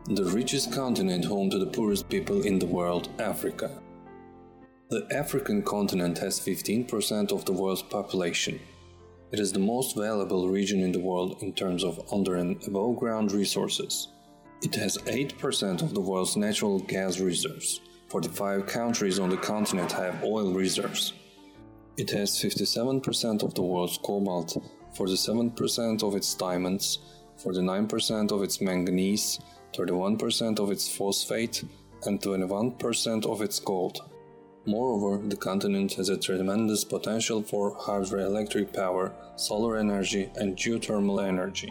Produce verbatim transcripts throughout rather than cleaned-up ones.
The richest continent home to the poorest people in the world, Africa. The African continent has fifteen percent of the world's population. It is the most valuable region in the world in terms of under and above ground resources. It has eight percent of the world's natural gas reserves. forty-five countries on the continent have oil reserves. It has fifty-seven percent of the world's cobalt, forty-seven percent of its diamonds, forty-nine percent of its manganese, thirty-one percent of its phosphate, and twenty-one percent of its gold. Moreover, the continent has a tremendous potential for hydroelectric power, solar energy, and geothermal energy.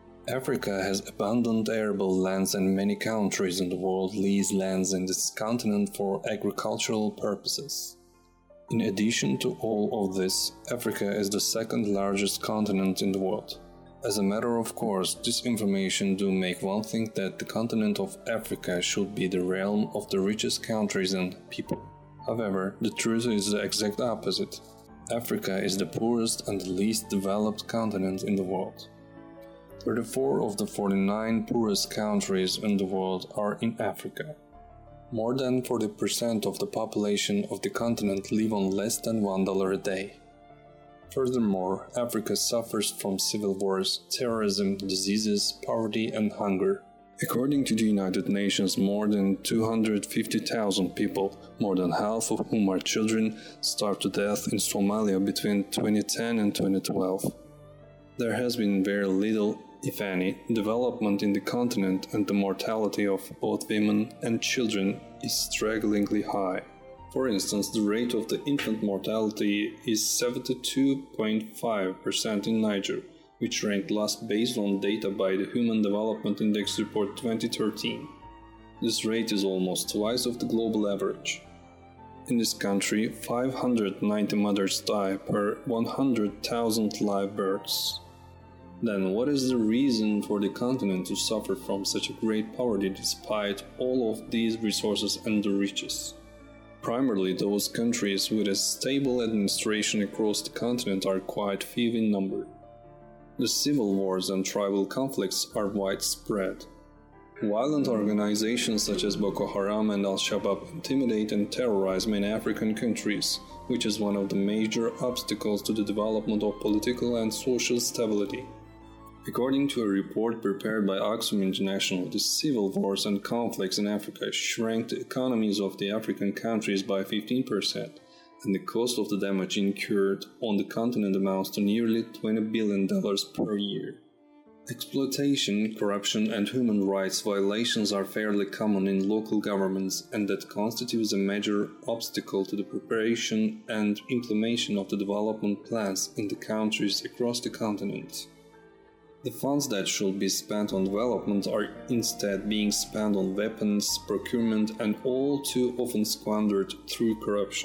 Africa has abundant arable lands, and many countries in the world lease lands in this continent for agricultural purposes. In addition to all of this, Africa is the second largest continent in the world. As a matter of course, this information do make one think that the continent of Africa should be the realm of the richest countries and people. However, the truth is the exact opposite. Africa is the poorest and the least developed continent in the world. thirty-four of the forty-nine poorest countries in the world are in Africa. More than forty percent of the population of the continent live on less than one dollar a day. Furthermore, Africa suffers from civil wars, terrorism, diseases, poverty, and hunger. According to the United Nations, more than two hundred fifty thousand people, more than half of whom are children, starved to death in Somalia between twenty ten and twenty twelve. There has been very little, if any, development in the continent, and the mortality of both women and children is stragglingly high. For instance, the rate of the infant mortality is seventy-two point five percent in Niger, which ranked last based on data by the Human Development Index Report twenty thirteen. This rate is almost twice of the global average. In this country, five hundred ninety mothers die per one hundred thousand live births. Then what is the reason for the continent to suffer from such a great poverty despite all of these resources and the riches? Primarily, those countries with a stable administration across the continent are quite few in number. The civil wars and tribal conflicts are widespread. Violent organizations such as Boko Haram and Al-Shabaab intimidate and terrorize many African countries, which is one of the major obstacles to the development of political and social stability. According to a report prepared by Oxfam International, the civil wars and conflicts in Africa shrank the economies of the African countries by fifteen percent, and the cost of the damage incurred on the continent amounts to nearly twenty billion dollars per year. Exploitation, corruption, and human rights violations are fairly common in local governments, and that constitutes a major obstacle to the preparation and implementation of the development plans in the countries across the continent. The funds that should be spent on development are instead being spent on weapons, procurement, and all too often squandered through corruption.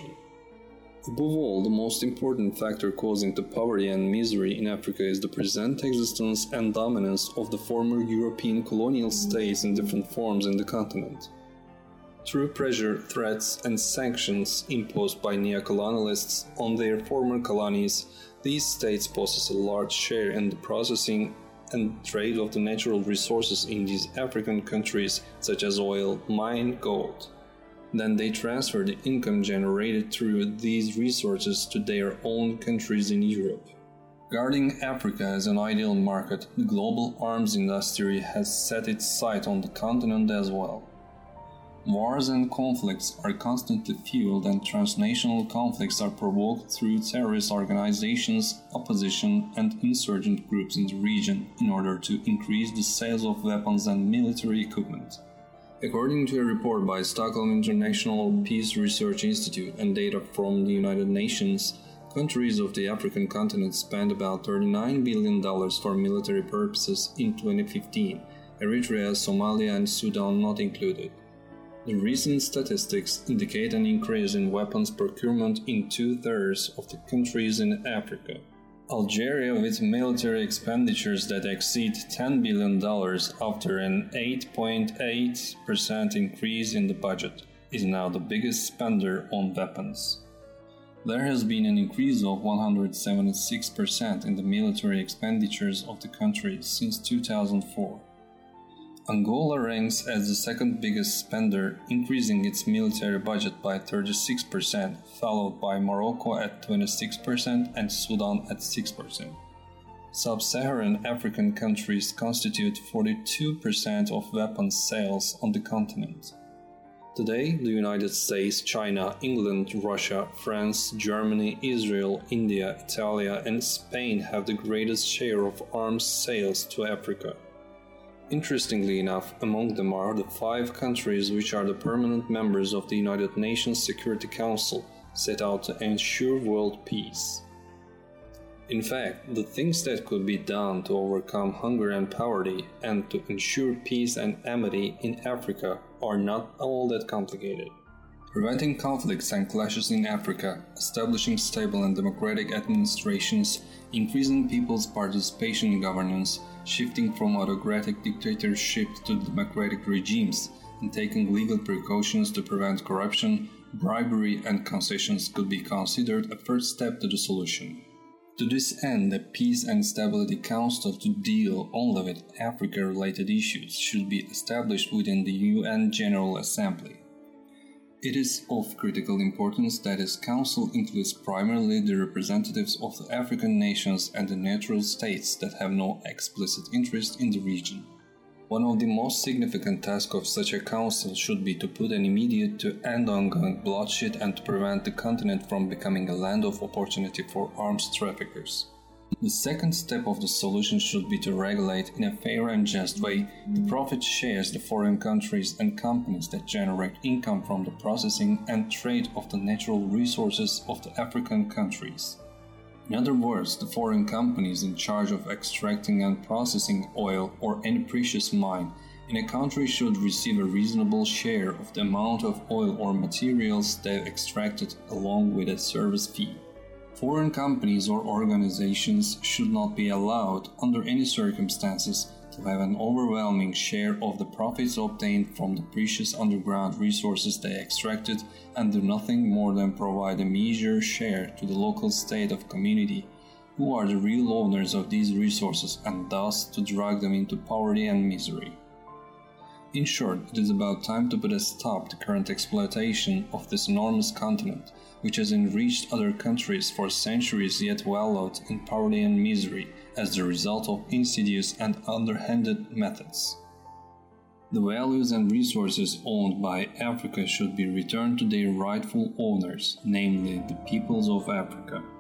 Above all, the most important factor causing the poverty and misery in Africa is the present existence and dominance of the former European colonial states in different forms in the continent. Through pressure, threats, and sanctions imposed by neocolonialists on their former colonies, these states possess a large share in the processing and trade of the natural resources in these African countries, such as oil, mine, gold. Then they transfer the income generated through these resources to their own countries in Europe. Regarding Africa as an ideal market, the global arms industry has set its sight on the continent as well. Wars and conflicts are constantly fueled, and transnational conflicts are provoked through terrorist organizations, opposition, and insurgent groups in the region in order to increase the sales of weapons and military equipment. According to a report by Stockholm International Peace Research Institute and data from the United Nations, countries of the African continent spent about thirty-nine billion dollars for military purposes in twenty fifteen, Eritrea, Somalia, and Sudan not included. The recent statistics indicate an increase in weapons procurement in two-thirds of the countries in Africa. Algeria, with military expenditures that exceed ten billion dollars after an eight point eight percent increase in the budget, is now the biggest spender on weapons. There has been an increase of one hundred seventy-six percent in the military expenditures of the country since two thousand four. Angola ranks as the second biggest spender, increasing its military budget by thirty-six percent, followed by Morocco at twenty-six percent and Sudan at six percent. Sub-Saharan African countries constitute forty-two percent of weapons sales on the continent. Today, the United States, China, England, Russia, France, Germany, Israel, India, Italy, and Spain have the greatest share of arms sales to Africa. Interestingly enough, among them are the five countries which are the permanent members of the United Nations Security Council, set out to ensure world peace. In fact, the things that could be done to overcome hunger and poverty and to ensure peace and amity in Africa are not all that complicated. Preventing conflicts and clashes in Africa, establishing stable and democratic administrations, increasing people's participation in governance, shifting from autocratic dictatorship to democratic regimes, and taking legal precautions to prevent corruption, bribery, and concessions could be considered a first step to the solution. To this end, a Peace and Stability Council to deal only with Africa-related issues should be established within the U N General Assembly. It is of critical importance that this council includes primarily the representatives of the African nations and the neutral states that have no explicit interest in the region. One of the most significant tasks of such a council should be to put an immediate to end ongoing bloodshed and to prevent the continent from becoming a land of opportunity for arms traffickers. The second step of the solution should be to regulate in a fair and just way the profit shares the foreign countries and companies that generate income from the processing and trade of the natural resources of the African countries. In other words, the foreign companies in charge of extracting and processing oil or any precious mine in a country should receive a reasonable share of the amount of oil or materials they extracted along with a service fee. Foreign companies or organizations should not be allowed, under any circumstances, to have an overwhelming share of the profits obtained from the precious underground resources they extracted and do nothing more than provide a meager share to the local state of community, who are the real owners of these resources, and thus to drag them into poverty and misery. In short, it is about time to put a stop to current exploitation of this enormous continent, which has enriched other countries for centuries yet wallowed in poverty and misery as the result of insidious and underhanded methods. The values and resources owned by Africa should be returned to their rightful owners, namely the peoples of Africa.